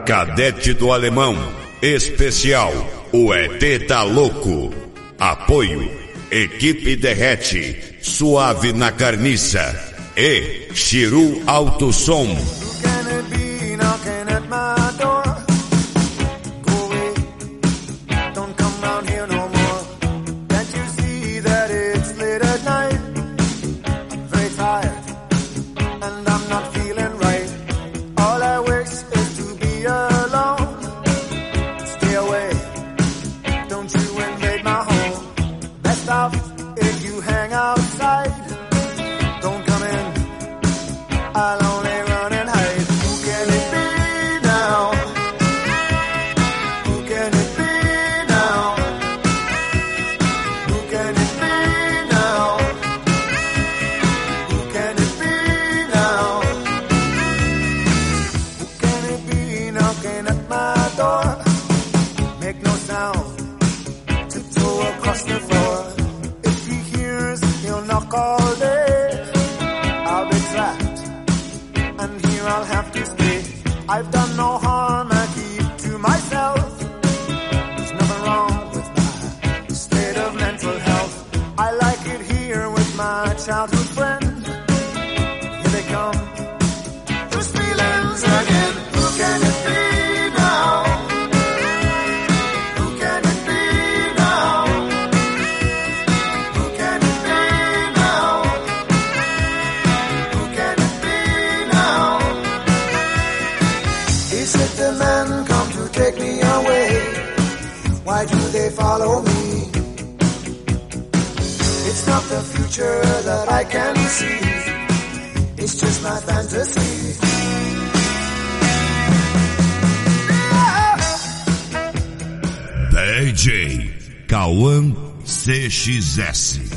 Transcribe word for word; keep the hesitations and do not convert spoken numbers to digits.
Cadete do Alemão, especial, o E T tá louco. Apoio, Equipe Derrete, Suave na Carniça e Chiru Alto Som. I've done no harm, I keep to myself. There's nothing wrong with my state of mental health. I like it here with my childhood friends. Here they come, those feelings again. Who can it be now? Who can it be now? Who can it be now? Who can it be now? Is it the men come to take me away? Why do they follow me? It's not the future that I can see. It's just my fantasy. D J Cauã C X S.